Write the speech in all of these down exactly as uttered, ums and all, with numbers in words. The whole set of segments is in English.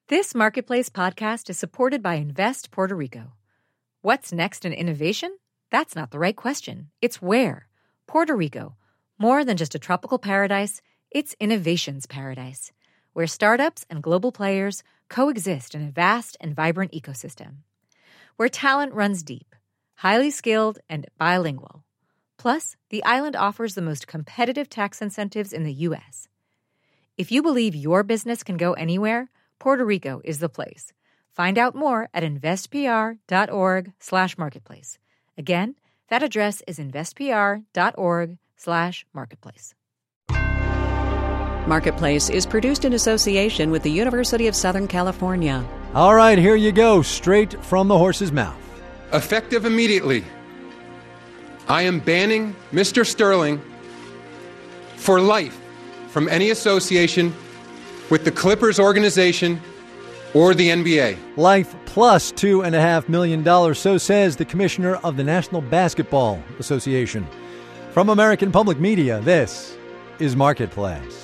This Marketplace podcast is supported by Invest Puerto Rico. What's next in innovation? That's not the right question. It's where. Puerto Rico. More than just a tropical paradise, it's innovation's paradise, where startups and global players coexist in a vast and vibrant ecosystem. Where talent runs deep, highly skilled, and bilingual. Plus, the island offers the most competitive tax incentives in the U S. If you believe your business can go anywhere, Puerto Rico is the place. Find out more at investpr.org slash marketplace. Again, that address is investpr.org slash marketplace. Marketplace is produced in association with the University of Southern California. All right, here you go, straight from the horse's mouth. Effective immediately, I am banning Mister Sterling for life from any association with the Clippers organization or the N B A. Life plus two and a half million dollars, so says the commissioner of the National Basketball Association. From American Public Media, this is Marketplace.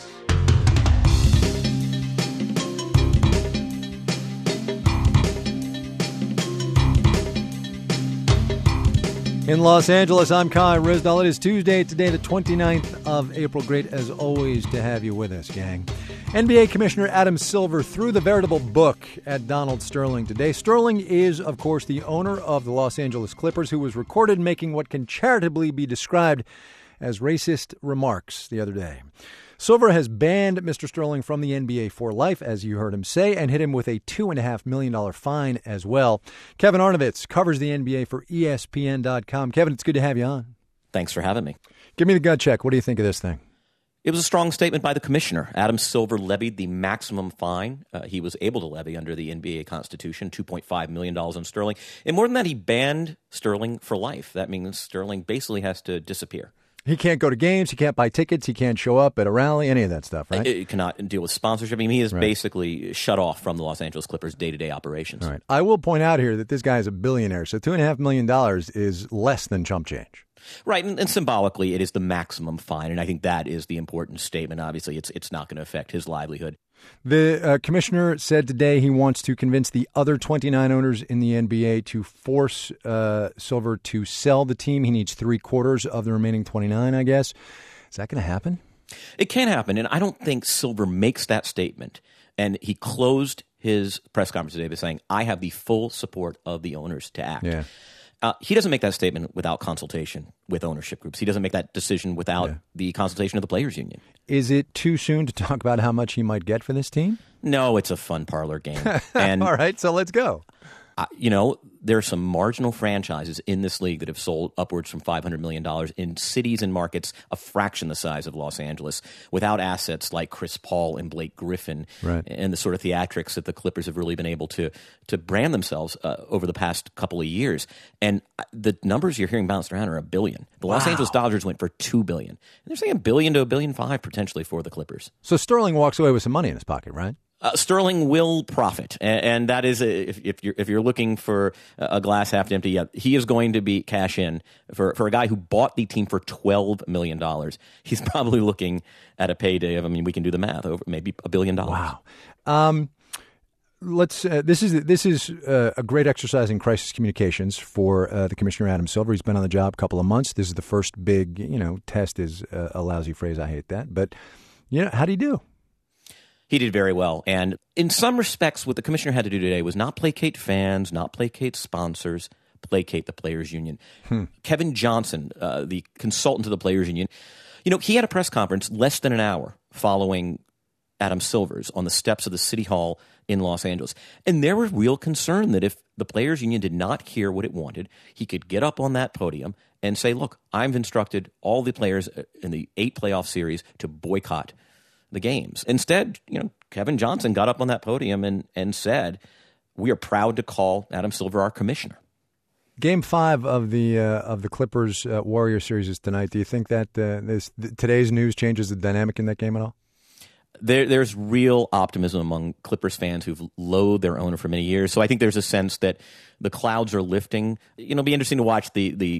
In Los Angeles, I'm Kai Ryssdal. It is Tuesday, today the twenty-ninth of April. Great as always to have you with us, gang. N B A Commissioner Adam Silver threw the veritable book at Donald Sterling today. Sterling is, of course, the owner of the Los Angeles Clippers, who was recorded making what can charitably be described as racist remarks the other day. Silver has banned Mister Sterling from the N B A for life, as you heard him say, and hit him with a two point five million dollars fine as well. Kevin Arnovitz covers the N B A for E S P N dot com. Kevin, it's good to have you on. Thanks for having me. Give me the gut check. What do you think of this thing? It was a strong statement by the commissioner. Adam Silver levied the maximum fine uh, he was able to levy under the N B A Constitution, two point five million dollars on Sterling. And more than that, he banned Sterling for life. That means Sterling basically has to disappear. He can't go to games. He can't buy tickets. He can't show up at a rally, any of that stuff, right? He cannot deal with sponsorship. I mean, he is right. basically shut off from the Los Angeles Clippers' day-to-day operations. All right. I will point out here that this guy is a billionaire, so two point five million dollars is less than chump change. Right, and, and symbolically, it is the maximum fine, and I think that is the important statement. Obviously, it's it's not going to affect his livelihood. The uh, commissioner said today he wants to convince the other twenty-nine owners in the N B A to force uh, Silver to sell the team. He needs three quarters of the remaining twenty-nine, I guess. Is that going to happen? It can happen, and I don't think Silver makes that statement. And he closed his press conference today by saying, I have the full support of the owners to act. Yeah. Uh, he doesn't make that statement without consultation with ownership groups. He doesn't make that decision without yeah. the consultation of the Players Union. Is it too soon to talk about how much he might get for this team? No, it's a fun parlor game. And all right, so let's go. Uh, you know, there are some marginal franchises in this league that have sold upwards from five hundred million dollars in cities and markets a fraction the size of Los Angeles without assets like Chris Paul and Blake Griffin right. and the sort of theatrics that the Clippers have really been able to to brand themselves uh, over the past couple of years. And the numbers you're hearing bounced around are a billion. The Los wow. Angeles Dodgers went for two billion dollars. And they're saying a billion to a billion five potentially for the Clippers. So Sterling walks away with some money in his pocket, right? Uh, Sterling will profit, and, and that is a, if, if you're if you're looking for a glass half empty, yeah, he is going to be cash in for for a guy who bought the team for twelve million dollars. He's probably looking at a payday of, I mean, we can do the math, over maybe a billion dollars. Wow. Um, let's. Uh, this is this is uh, a great exercise in crisis communications for uh, the Commissioner Adam Silver. He's been on the job a couple of months. This is the first big, you know, test is uh, a lousy phrase. I hate that, but you know, how do you do? He did very well. And in some respects, what the commissioner had to do today was not placate fans, not placate sponsors, placate the Players Union. Hmm. Kevin Johnson, uh, the consultant to the Players Union, you know, he had a press conference less than an hour following Adam Silver's on the steps of the City Hall in Los Angeles. And there was real concern that if the Players Union did not hear what it wanted, he could get up on that podium and say, look, I've instructed all the players in the eight playoff series to boycott the games. Instead, you know, Kevin Johnson got up on that podium and, and said, we are proud to call Adam Silver our commissioner. Game five of the uh, of the Clippers uh, Warrior series is tonight. Do you think that uh, this th- today's news changes the dynamic in that game at all? There, there's real optimism among Clippers fans who've loathed their owner for many years. So I think there's a sense that the clouds are lifting. You know, it'll be interesting to watch the the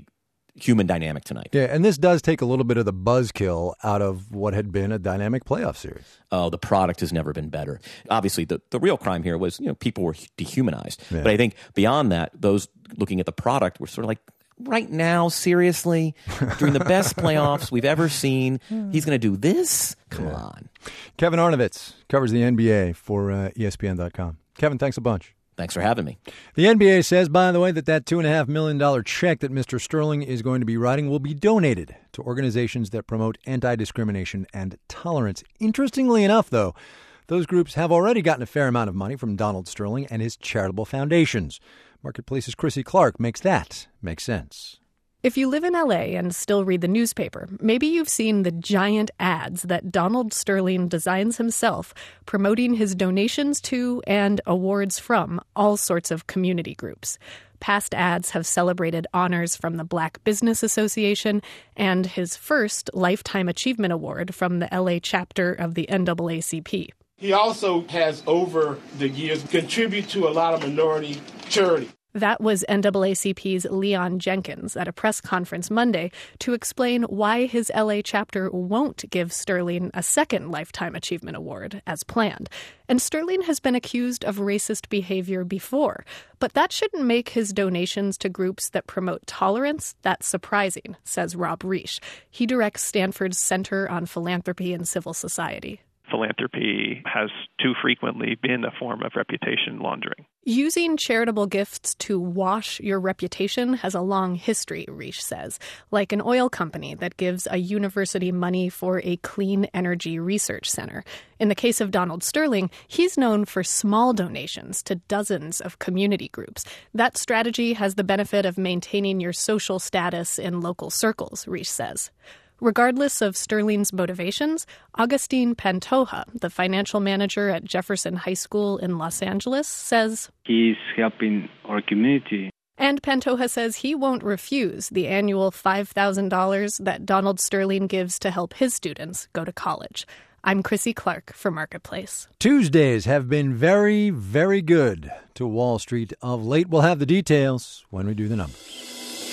human dynamic tonight. Yeah, and this does take a little bit of the buzzkill out of what had been a dynamic playoff series. Oh, the product has never been better. Obviously, the, the real crime here was, you know, people were dehumanized. Yeah. But I think beyond that, those looking at the product were sort of like, right now, seriously, during the best playoffs we've ever seen, he's going to do this? Come yeah. on. Kevin Arnovitz covers the N B A for uh, E S P N dot com. Kevin, thanks a bunch. Thanks for having me. The N B A says, by the way, that that two point five million dollars check that Mister Sterling is going to be writing will be donated to organizations that promote anti-discrimination and tolerance. Interestingly enough, though, those groups have already gotten a fair amount of money from Donald Sterling and his charitable foundations. Marketplace's Chrissy Clark makes that make sense. If you live in L A and still read the newspaper, maybe you've seen the giant ads that Donald Sterling designs himself, promoting his donations to and awards from all sorts of community groups. Past ads have celebrated honors from the Black Business Association and his first Lifetime Achievement Award from the L A chapter of the N double A C P. He also has, over the years, contributed to a lot of minority charity. That was N double A C P's Leon Jenkins at a press conference Monday to explain why his L A chapter won't give Sterling a second Lifetime Achievement Award as planned. And Sterling has been accused of racist behavior before, but that shouldn't make his donations to groups that promote tolerance that surprising, says Rob Reich. He directs Stanford's Center on Philanthropy and Civil Society. Philanthropy has too frequently been a form of reputation laundering. Using charitable gifts to wash your reputation has a long history, Reich says, like an oil company that gives a university money for a clean energy research center. In the case of Donald Sterling, he's known for small donations to dozens of community groups. That strategy has the benefit of maintaining your social status in local circles, Reich says. Regardless of Sterling's motivations, Augustine Pantoja, the financial manager at Jefferson High School in Los Angeles, says, He's helping our community. And Pantoja says he won't refuse the annual five thousand dollars that Donald Sterling gives to help his students go to college. I'm Chrissy Clark for Marketplace. Tuesdays have been very, very good to Wall Street of late. We'll have the details when we do the numbers.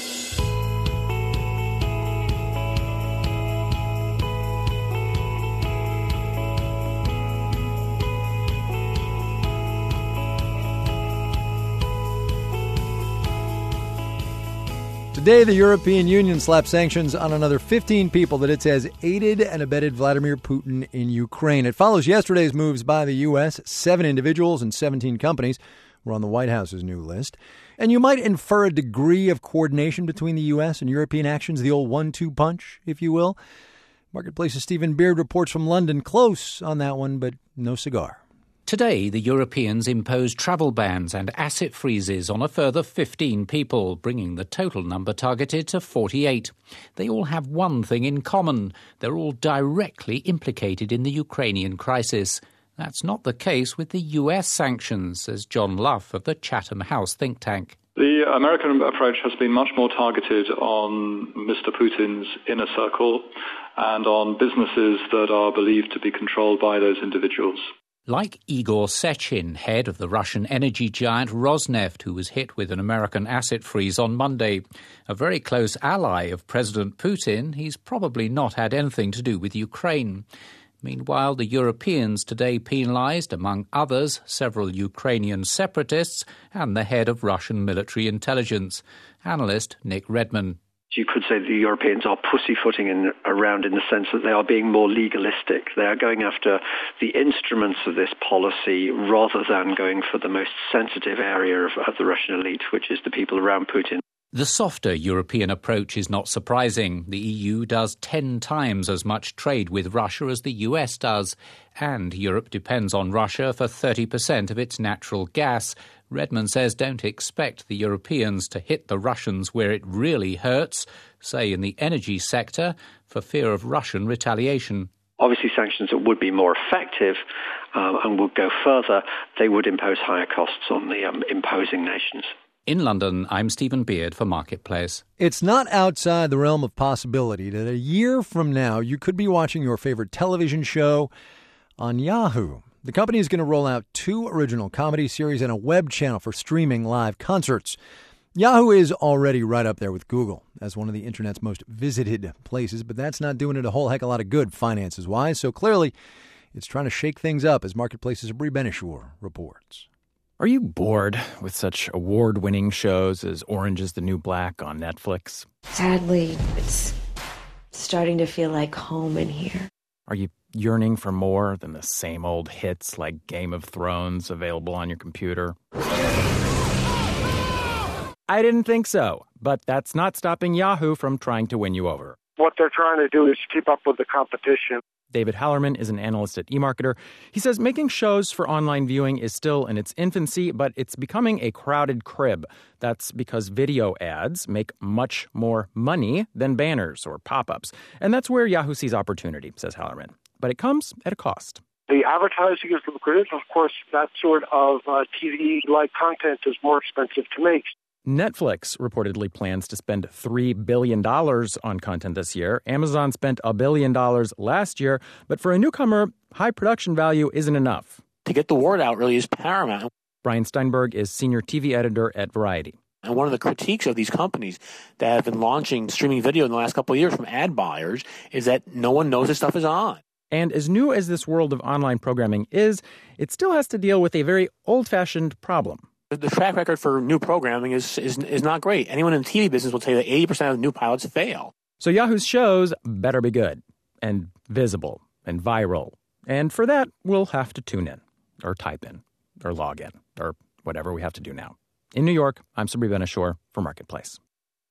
Today, the European Union slapped sanctions on another fifteen people that it says aided and abetted Vladimir Putin in Ukraine. It follows yesterday's moves by the U S. Seven individuals and seventeen companies were on the White House's new list. And you might infer a degree of coordination between the U S and European actions, the old one two punch, if you will. Marketplace's Stephen Beard reports from London. Close on that one, but no cigar. Today, the Europeans imposed travel bans and asset freezes on a further fifteen people, bringing the total number targeted to forty-eight. They all have one thing in common. They're all directly implicated in the Ukrainian crisis. That's not the case with the U S sanctions, says John Luff of the Chatham House think tank. The American approach has been much more targeted on Mister Putin's inner circle and on businesses that are believed to be controlled by those individuals. Like Igor Sechin, head of the Russian energy giant Rosneft, who was hit with an American asset freeze on Monday. A very close ally of President Putin, he's probably not had anything to do with Ukraine. Meanwhile, the Europeans today penalised, among others, several Ukrainian separatists and the head of Russian military intelligence. Analyst Nick Redman. You could say the Europeans are pussyfooting in, around in the sense that they are being more legalistic. They are going after the instruments of this policy rather than going for the most sensitive area of, of the Russian elite, which is the people around Putin. The softer European approach is not surprising. The E U does ten times as much trade with Russia as the U S does, and Europe depends on Russia for thirty percent of its natural gas. Redmond says don't expect the Europeans to hit the Russians where it really hurts, say in the energy sector, for fear of Russian retaliation. Obviously, sanctions that would be more effective um, and would go further, they would impose higher costs on the um, imposing nations. In London, I'm Stephen Beard for Marketplace. It's not outside the realm of possibility that a year from now you could be watching your favorite television show on Yahoo. The company is going to roll out two original comedy series and a web channel for streaming live concerts. Yahoo is already right up there with Google as one of the internet's most visited places, but that's not doing it a whole heck of a lot of good finances-wise. So clearly, it's trying to shake things up, as Marketplace's Brie Benishore reports. Are you bored with such award-winning shows as Orange is the New Black on Netflix? Sadly, it's starting to feel like home in here. Are you yearning for more than the same old hits like Game of Thrones available on your computer? I didn't think so, but that's not stopping Yahoo from trying to win you over. What they're trying to do is keep up with the competition. David Hallerman is an analyst at eMarketer. He says making shows for online viewing is still in its infancy, but it's becoming a crowded crib. That's because video ads make much more money than banners or pop-ups. And that's where Yahoo sees opportunity, says Hallerman. But it comes at a cost. The advertising is lucrative. Of course, that sort of uh, T V-like content is more expensive to make. Netflix reportedly plans to spend three billion dollars on content this year. Amazon spent a billion dollars last year. But for a newcomer, high production value isn't enough. To get the word out really is paramount. Brian Steinberg is senior T V editor at Variety. And one of the critiques of these companies that have been launching streaming video in the last couple of years from ad buyers is that no one knows this stuff is on. And as new as this world of online programming is, it still has to deal with a very old-fashioned problem. The track record for new programming is, is is not great. Anyone in the T V business will tell you that eighty percent of new pilots fail. So Yahoo's shows better be good and visible and viral. And for that, we'll have to tune in or type in or log in or whatever we have to do now. In New York, I'm Sabri Benishore for Marketplace.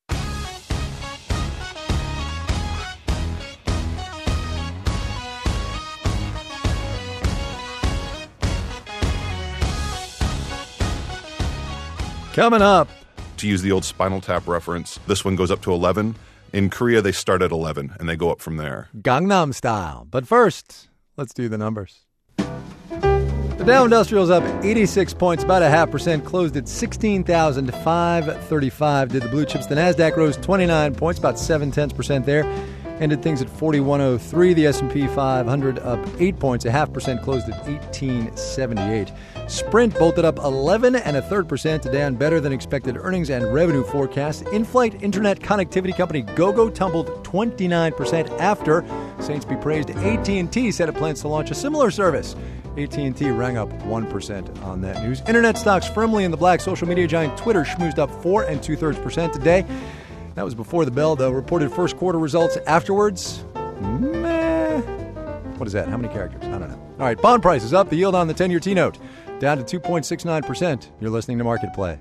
Coming up. To use the old Spinal Tap reference, this one goes up to eleven. In Korea, they start at eleven, and they go up from there. Gangnam Style. But first, let's do the numbers. The Dow Industrial's up eighty-six points, about a half percent, closed at sixteen thousand five hundred thirty-five. Did the blue chips. The NASDAQ rose twenty-nine points, about seven tenths percent there. Ended things at forty-one oh three. The S and P five hundred up eight points, a half percent, closed at eighteen seventy-eight. Sprint bolted up eleven and a third percent today on better than expected earnings and revenue forecasts. In-flight internet connectivity company Gogo tumbled twenty-nine percent after Saints be praised. A T and T said it plans to launch a similar service. A T and T rang up one percent on that news. Internet stocks firmly in the black. Social media giant Twitter schmoozed up four and two-thirds percent today. That was before the bell, though. Reported first quarter results afterwards. Meh. What is that? How many characters? I don't know. All right, bond prices up. The yield on the ten-year T-note down to two point six nine percent. You're listening to Marketplace.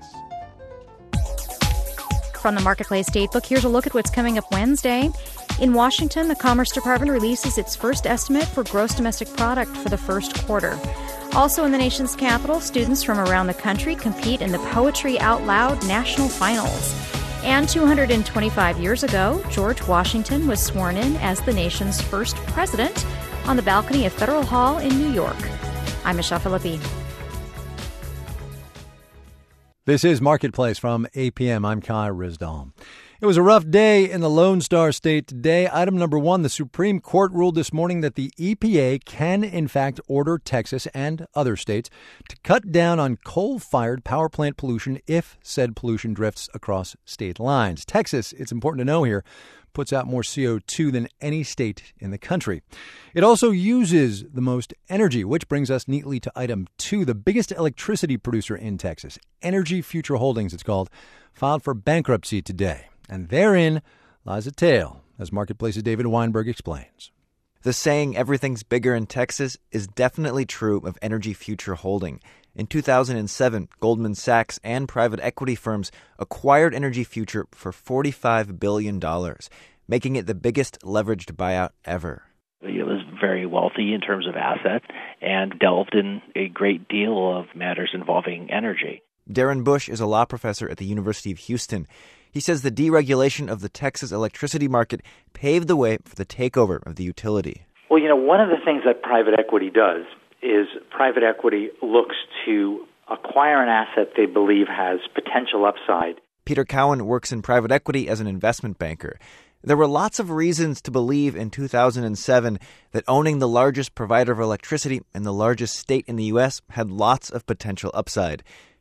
From the Marketplace Datebook, here's a look at what's coming up Wednesday. In Washington, the Commerce Department releases its first estimate for gross domestic product for the first quarter. Also in the nation's capital, students from around the country compete in the Poetry Out Loud National Finals. And two hundred twenty-five years ago, George Washington was sworn in as the nation's first president on the balcony of Federal Hall in New York. I'm Michelle Philippi. This is Marketplace from A P M. I'm Kai Rizdal. It was a rough day in the Lone Star State today. Item number one, the Supreme Court ruled this morning that the E P A can, in fact, order Texas and other states to cut down on coal-fired power plant pollution if said pollution drifts across state lines. Texas, it's important to know here, puts out more C O two than any state in the country. It also uses the most energy, which brings us neatly to item two, the biggest electricity producer in Texas. Energy Future Holdings, it's called, filed for bankruptcy today. And therein lies a tale, as Marketplace's David Weinberg explains. The saying, everything's bigger in Texas, is definitely true of Energy Future Holding. In two thousand seven, Goldman Sachs and private equity firms acquired Energy Future for forty-five billion dollars, making it the biggest leveraged buyout ever. It was very wealthy in terms of assets and delved in a great deal of matters involving energy. Darren Bush is a law professor at the University of Houston. He says the deregulation of the Texas electricity market paved the way for the takeover of the utility. Well, you know, one of the things that private equity does is private equity looks to acquire an asset they believe has potential upside. Peter Cowan works in private equity as an investment banker. There were lots of reasons to believe in two thousand seven that owning the largest provider of electricity in the largest state in the U S had lots of potential upside.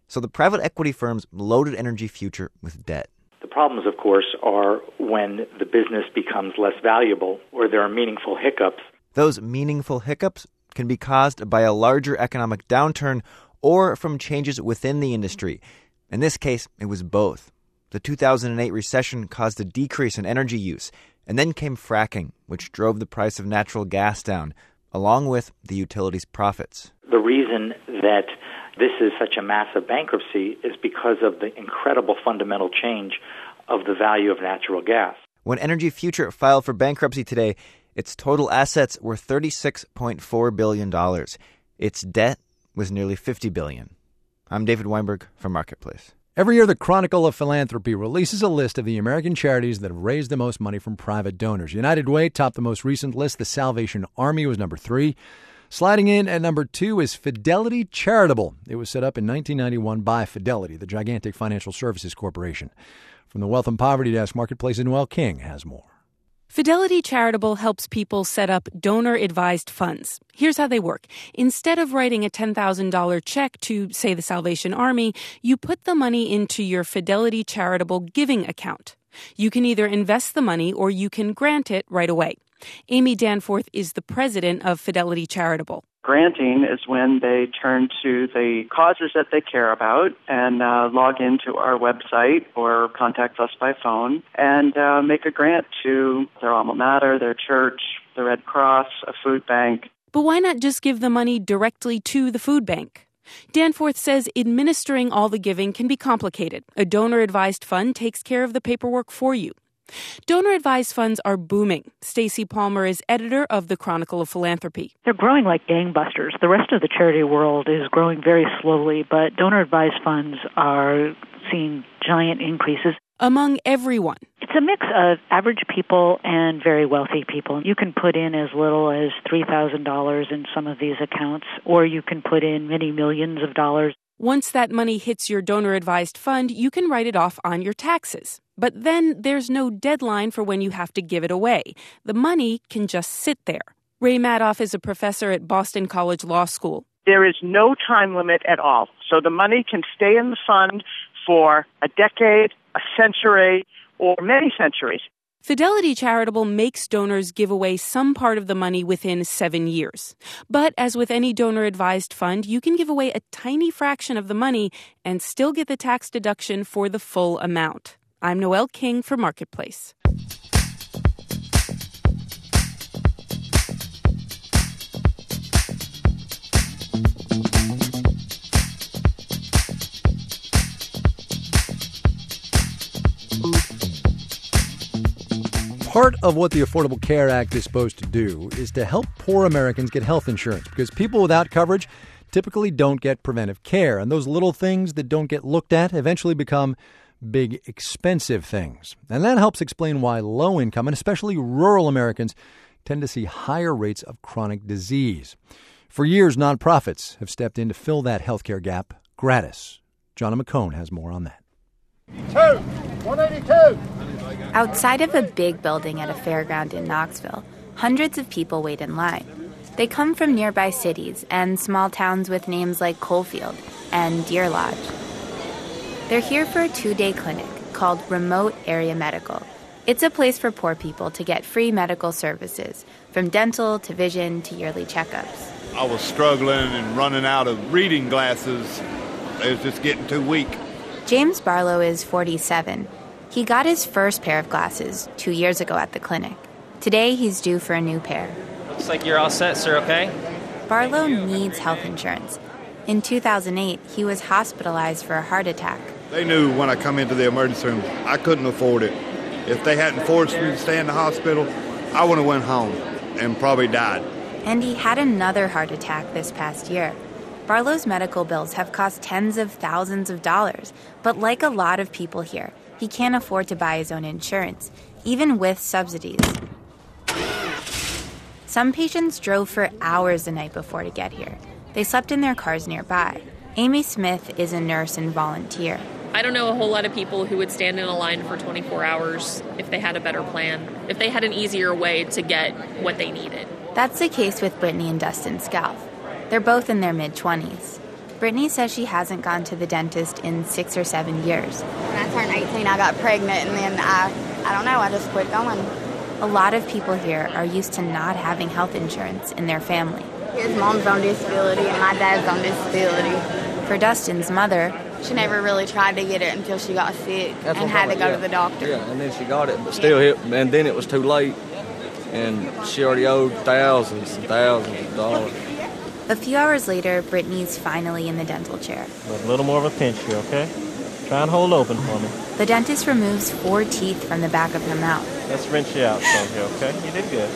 So the private equity firms loaded Energy Future with debt. The problems, of course, are when the business becomes less valuable or there are meaningful hiccups. Those meaningful hiccups can be caused by a larger economic downturn or from changes within the industry. In this case, it was both. The two thousand eight recession caused a decrease in energy use, and then came fracking, which drove the price of natural gas down, along with the utilities' profits. The reason that this is such a massive bankruptcy is because of the incredible fundamental change of the value of natural gas. When Energy Future filed for bankruptcy today, its total assets were thirty-six point four billion dollars. Its debt was nearly fifty billion dollars. I'm David Weinberg for Marketplace. Every year, the Chronicle of Philanthropy releases a list of the American charities that have raised the most money from private donors. United Way topped the most recent list. The Salvation Army was number three. Sliding in at number two is Fidelity Charitable. It was set up in nineteen ninety-one by Fidelity, the gigantic financial services corporation. From the Wealth and Poverty Desk, Marketplace, Noel King has more. Fidelity Charitable helps people set up donor-advised funds. Here's how they work. Instead of writing a ten thousand dollars check to, say, the Salvation Army, you put the money into your Fidelity Charitable giving account. You can either invest the money or you can grant it right away. Amy Danforth is the president of Fidelity Charitable. Granting is when they turn to the causes that they care about and uh, log into our website or contact us by phone and uh, make a grant to their alma mater, their church, the Red Cross, a food bank. But why not just give the money directly to the food bank? Danforth says administering all the giving can be complicated. A donor-advised fund takes care of the paperwork for you. Donor-advised funds are booming. Stacey Palmer is editor of the Chronicle of Philanthropy. They're growing like gangbusters. The rest of the charity world is growing very slowly, but donor-advised funds are seeing giant increases. Among everyone. It's a mix of average people and very wealthy people. You can put in as little as three thousand dollars in some of these accounts, or you can put in many millions of dollars. Once that money hits your donor-advised fund, you can write it off on your taxes. But then there's no deadline for when you have to give it away. The money can just sit there. Ray Madoff is a professor at Boston College Law School. There is no time limit at all. So the money can stay in the fund for a decade, a century, or many centuries. Fidelity Charitable makes donors give away some part of the money within seven years. But as with any donor-advised fund, you can give away a tiny fraction of the money and still get the tax deduction for the full amount. I'm Noel King for Marketplace. Part of what the Affordable Care Act is supposed to do is to help poor Americans get health insurance because people without coverage typically don't get preventive care. And those little things that don't get looked at eventually become big, expensive things. And that helps explain why low-income and especially rural Americans tend to see higher rates of chronic disease. For years, nonprofits have stepped in to fill that healthcare gap gratis. Jonna McCone has more on that. Two, one eighty-two. Outside of a big building at a fairground in Knoxville, hundreds of people wait in line. They come from nearby cities and small towns with names like Coalfield and Deer Lodge. They're here for a two-day clinic called Remote Area Medical. It's a place for poor people to get free medical services, from dental to vision to yearly checkups. I was struggling and running out of reading glasses. They was just getting too weak. James Barlow is forty-seven. He got his first pair of glasses two years ago at the clinic. Today, he's due for a new pair. Looks like you're all set, sir, okay? Barlow needs health insurance. In two thousand eight, he was hospitalized for a heart attack. They knew when I come into the emergency room, I couldn't afford it. If they hadn't forced me to stay in the hospital, I would have went home and probably died. And he had another heart attack this past year. Barlow's medical bills have cost tens of thousands of dollars, but like a lot of people here, he can't afford to buy his own insurance, even with subsidies. Some patients drove for hours the night before to get here. They slept in their cars nearby. Amy Smith is a nurse and volunteer. I don't know a whole lot of people who would stand in a line for twenty-four hours if they had a better plan, if they had an easier way to get what they needed. That's the case with Brittany and Dustin Scalf. They're both in their mid-twenties. Brittany says she hasn't gone to the dentist in six or seven years. When I turned eighteen, I got pregnant, and then I, I don't know, I just quit going. A lot of people here are used to not having health insurance in their family. His mom's on disability, and my dad's on disability. For Dustin's mother, she never really tried to get it until she got sick That's and had to go yeah. to the doctor. Yeah, and then she got it, but still, hit, and then it was too late, and she already owed thousands and thousands of dollars. A few hours later, Brittany's finally in the dental chair. But a little more of a pinch here, okay? Try and hold open for me. The dentist removes four teeth from the back of her mouth. Let's rinse you out some here, okay? You did good.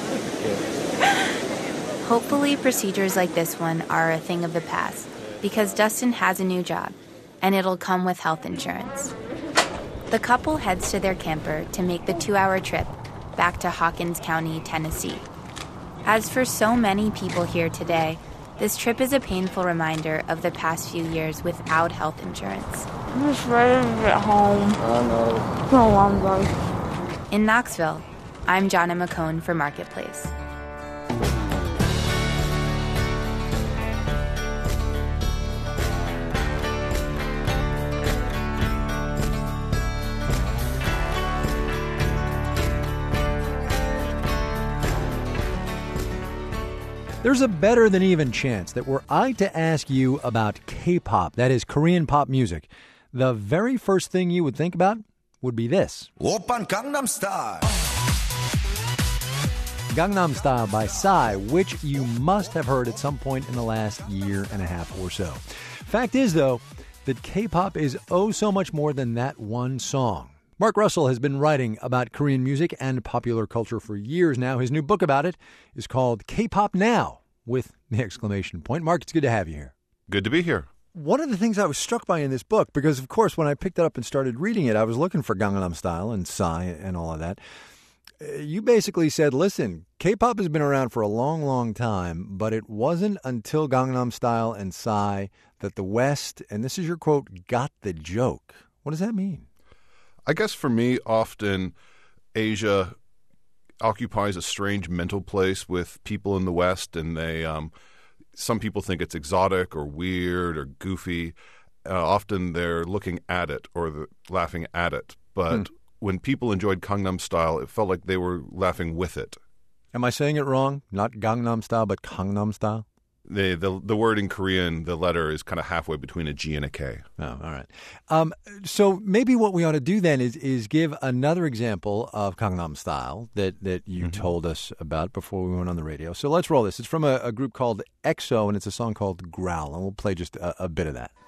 good. Hopefully, procedures like this one are a thing of the past, because Dustin has a new job, and it'll come with health insurance. The couple heads to their camper to make the two-hour trip back to Hawkins County, Tennessee. As for so many people here today, this trip is a painful reminder of the past few years without health insurance. I'm just ready to get home. I know. It's been a long day. In Knoxville, I'm Jonna McCone for Marketplace. There's a better than even chance that were I to ask you about K-pop, that is Korean pop music, the very first thing you would think about would be this. Oppan Gangnam Style. Gangnam Style by Psy, which you must have heard at some point in the last year and a half or so. Fact is, though, that K-pop is oh so much more than that one song. Mark Russell has been writing about Korean music and popular culture for years now. His new book about it is called K-Pop Now, with the exclamation point. Mark, it's good to have you here. Good to be here. One of the things I was struck by in this book, because, of course, when I picked it up and started reading it, I was looking for Gangnam Style and Psy and all of that. You basically said, listen, K-pop has been around for a long, long time, but it wasn't until Gangnam Style and Psy that the West, and this is your quote, got the joke. What does that mean? I guess for me, often Asia occupies a strange mental place with people in the West, and they, um, some people think it's exotic or weird or goofy. Uh, often they're looking at it or the, laughing at it. But hmm. when people enjoyed Gangnam Style, it felt like they were laughing with it. Am I saying it wrong? Not Gangnam Style, but Gangnam Style? The, the the word in Korean, the letter is kind of halfway between a G and a K. Oh, all right. Um, so maybe what we ought to do then is is give another example of Gangnam Style that, that you mm-hmm. told us about before we went on the radio. So let's roll this. It's from a, a group called EXO, and it's a song called Growl, and we'll play just a, a bit of that.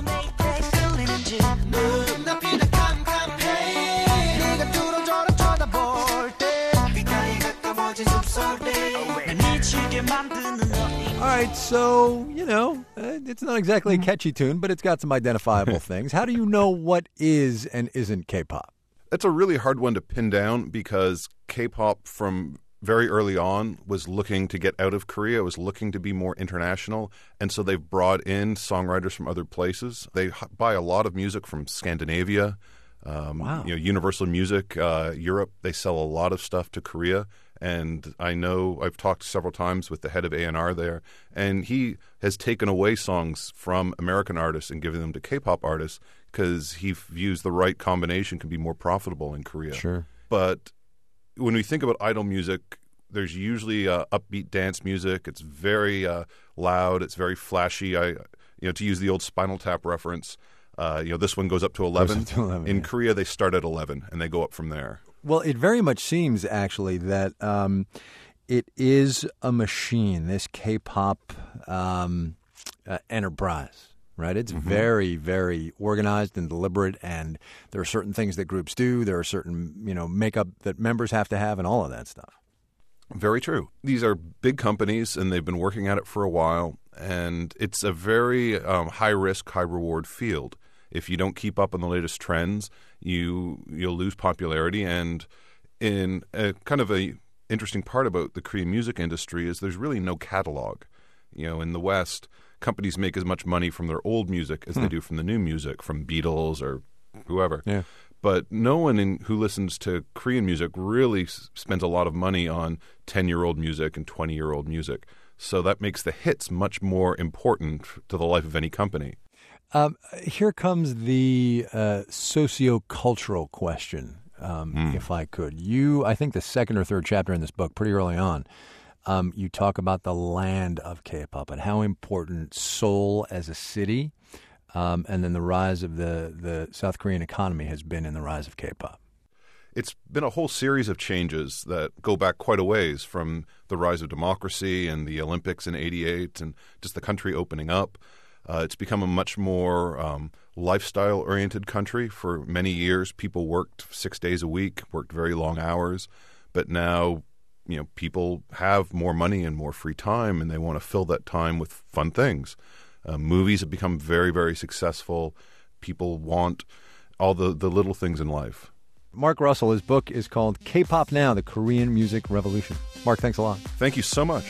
All right, so, you know, uh, it's not exactly a catchy tune, but it's got some identifiable things. How do you know what is and isn't K-pop? That's a really hard one to pin down because K-pop from very early on was looking to get out of Korea, was looking to be more international, and so they've brought in songwriters from other places. They buy a lot of music from Scandinavia, um, wow. you know, Universal Music, uh, Europe. They sell a lot of stuff to Korea. And I know I've talked several times with the head of A and R there, and he has taken away songs from American artists and given them to K-pop artists because he views the right combination can be more profitable in Korea. Sure. But when we think about idol music, there's usually uh, upbeat dance music. It's very uh, loud. It's very flashy. I, you know, to use the old Spinal Tap reference, uh, you know, this one goes up to eleven. Goes up to eleven in yeah. Korea, they start at eleven and they go up from there. Well, it very much seems, actually, that um, it is a machine, this K-pop um, uh, enterprise, right? It's mm-hmm. very, very organized and deliberate, and there are certain things that groups do. There are certain, you know, makeup that members have to have and all of that stuff. Very true. These are big companies, and they've been working at it for a while, and it's a very um, high-risk, high-reward field. If you don't keep up on the latest trends, you you'll lose popularity. And in a kind of a interesting part about the Korean music industry is there's really no catalog. You know, in the West, companies make as much money from their old music as hmm. they do from the new music, from Beatles or whoever. Yeah. But no one in, who listens to Korean music really s- spends a lot of money on ten-year-old music and twenty-year-old music. So that makes the hits much more important to the life of any company. Um, here comes the uh, socio-cultural question, um, mm. if I could. You, I think the second or third chapter in this book, pretty early on, um, you talk about the land of K-pop and how important Seoul as a city um, and then the rise of the, the South Korean economy has been in the rise of K-pop. It's been a whole series of changes that go back quite a ways, from the rise of democracy and the Olympics in eighty-eight and just the country opening up. Uh, it's become a much more um, lifestyle-oriented country. For many years, people worked six days a week, worked very long hours. But now, you know, people have more money and more free time, and they want to fill that time with fun things. Uh, movies have become very, very successful. People want all the, the little things in life. Mark Russell, his book is called K-Pop Now, The Korean Music Revolution. Mark, thanks a lot. Thank you so much.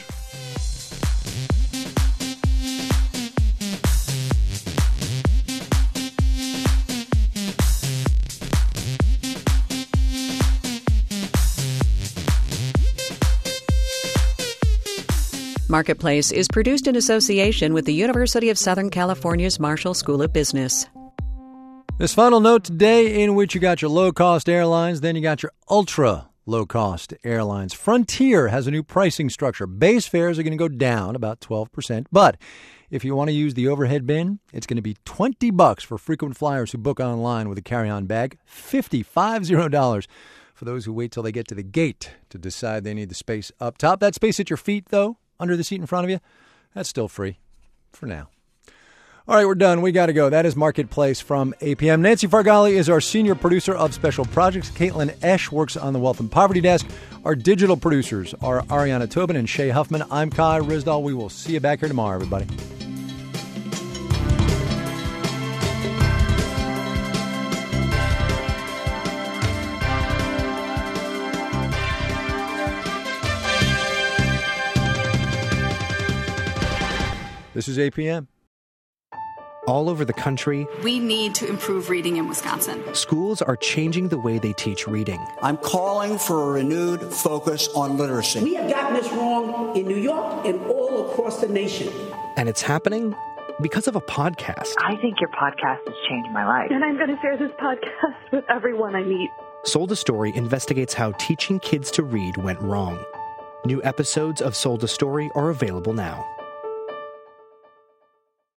Marketplace is produced in association with the University of Southern California's Marshall School of Business. This final note today, in which you got your low-cost airlines, then you got your ultra-low-cost airlines. Frontier has a new pricing structure. Base fares are going to go down about twelve percent, but if you want to use the overhead bin, it's going to be twenty bucks for frequent flyers who book online with a carry-on bag, fifty-five dollars for those who wait till they get to the gate to decide they need the space up top. That space at your feet, though, under the seat in front of you, that's still free for now. All right, we're done. We got to go. That is Marketplace from A P M. Nancy Fargali is our senior producer of special projects. Caitlin Esch works on the Wealth and Poverty Desk. Our digital producers are Ariana Tobin and Shay Huffman. I'm Kai Ryssdal. We will see you back here tomorrow, everybody. This is A P M. All over the country, we need to improve reading in Wisconsin. Schools are changing the way they teach reading. I'm calling for a renewed focus on literacy. We have gotten this wrong in New York and all across the nation. And it's happening because of a podcast. I think your podcast has changed my life. And I'm going to share this podcast with everyone I meet. Sold a Story investigates how teaching kids to read went wrong. New episodes of Sold a Story are available now.